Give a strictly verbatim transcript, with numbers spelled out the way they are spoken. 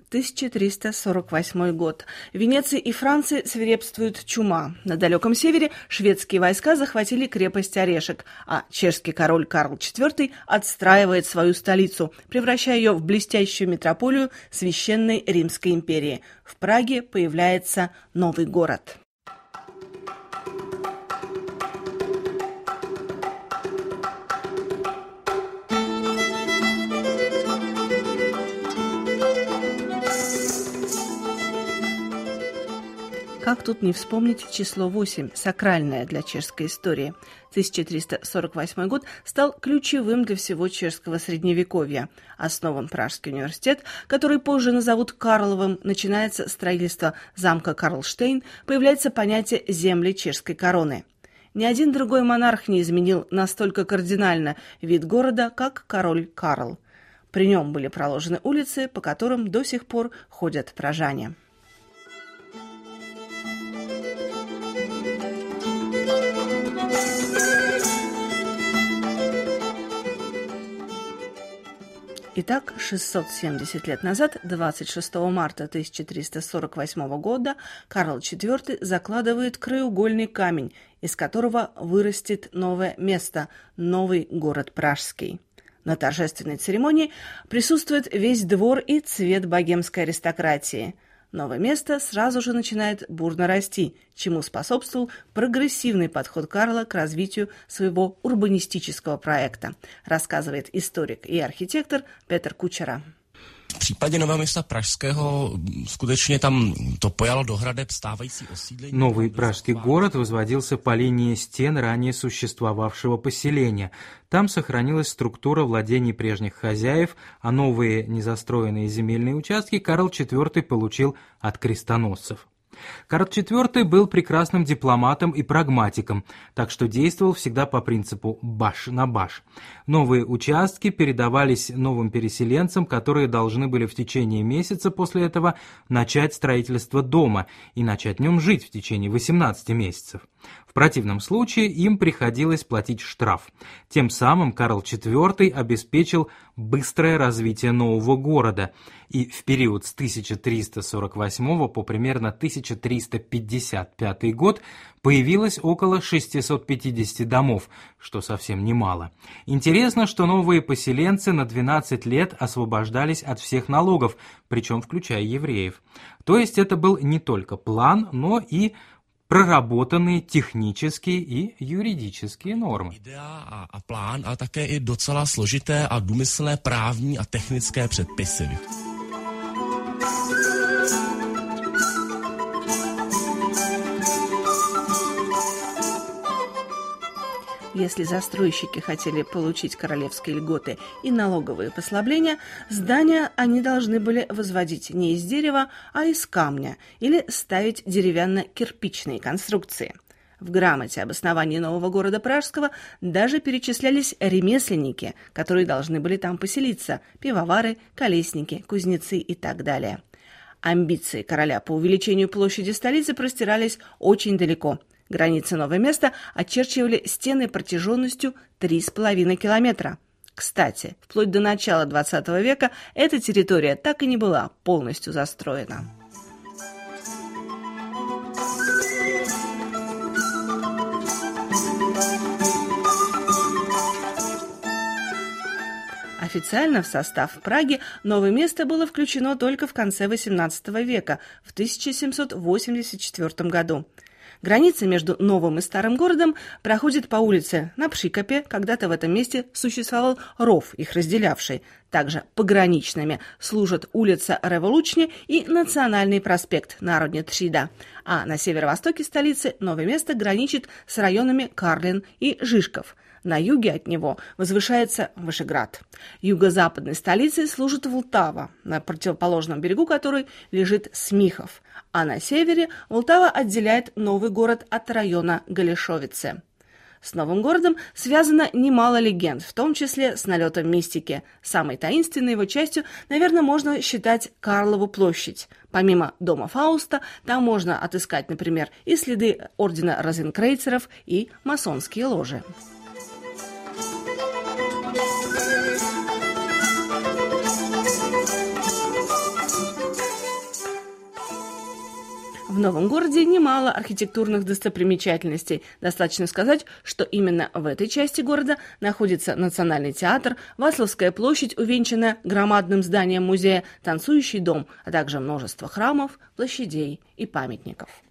тысяча триста сорок восьмой год. В Венеции и Франции свирепствует чума. На далеком севере шведские войска захватили крепость Орешек, а чешский король Карл четвёртый отстраивает свою столицу, превращая ее в блестящую метрополию Священной Римской империи. В Праге появляется новый город. Как тут не вспомнить число восемь, сакральное для чешской истории. тысяча триста сорок восьмой год стал ключевым для всего чешского средневековья. Основан Пражский университет, который позже назовут Карловым, начинается строительство замка Карлштейн, появляется понятие «земли чешской короны». Ни один другой монарх не изменил настолько кардинально вид города, как король Карл. При нем были проложены улицы, по которым до сих пор ходят пражане. Итак, шестьсот семьдесят лет назад, двадцать шестого марта тысяча триста сорок восьмого года, Карл четвёртый закладывает краеугольный камень, из которого вырастет новое место – новый город Пражский. На торжественной церемонии присутствует весь двор и цвет богемской аристократии. Новое место сразу же начинает бурно расти, чему способствовал прогрессивный подход Карла к развитию своего урбанистического проекта, рассказывает историк и архитектор Petr Kučera. V případě Nového města Pražského skutečně tam to pojalo do hradeb stávající osídlení. Новый пражский город возводился по линии стен ранее существовавшего поселения. Там сохранилась структура владений прежних хозяев, а новые незастроенные земельные участки Карл четвёртый получил от крестоносцев. Карл четвёртый был прекрасным дипломатом и прагматиком, так что действовал всегда по принципу «баш на баш». Новые участки передавались новым переселенцам, которые должны были в течение месяца после этого начать строительство дома и начать в нем жить в течение восемнадцати месяцев. В противном случае им приходилось платить штраф. Тем самым Карл четвёртый обеспечил быстрое развитие нового города, и в период с тысяча триста сорок восьмого по примерно тысяча триста пятьдесят пятый год появилось около шестисот пятидесяти домов, что совсем немало. Интересно, что новые поселенцы на двенадцать лет освобождались от всех налогов, причем включая евреев. То есть это был не только план, но и проработанные технические и юридические нормы. Idea a, a plán, ale také i docela složité a důmyslné právní a technické předpisy. Если застройщики хотели получить королевские льготы и налоговые послабления, здания они должны были возводить не из дерева, а из камня или ставить деревянно-кирпичные конструкции. В грамоте об основании нового города Пражского даже перечислялись ремесленники, которые должны были там поселиться – пивовары, колесники, кузнецы и так далее. Амбиции короля по увеличению площади столицы простирались очень далеко. Границы нового места очерчивали стены протяженностью три с половиной километра. Кстати, вплоть до начала двадцатого века эта территория так и не была полностью застроена. Официально в состав Праги новое место было включено только в конце восемнадцатого века, в тысяча семьсот восемьдесят четвёртом году. Граница между новым и старым городом проходит по улице на Пшикопе, когда-то в этом месте существовал ров, их разделявший. Также пограничными служат улица Револучни и Национальный проспект Народня Трида. А на северо-востоке столицы новое место граничит с районами Карлин и Жишков. На юге от него возвышается Вышеград. Юго-западной столицей служит Влтава, на противоположном берегу которой лежит Смихов. А на севере Влтава отделяет новый город от района Галишовице. С новым городом связано немало легенд, в том числе с налетом мистики. Самой таинственной его частью, наверное, можно считать Карлову площадь. Помимо дома Фауста, там можно отыскать, например, и следы ордена розенкрейцеров, и масонские ложи. Новом городе немало архитектурных достопримечательностей. Достаточно сказать, что именно в этой части города находится Национальный театр, Васловская площадь, увенчанная громадным зданием музея, Танцующий дом, а также множество храмов, площадей и памятников.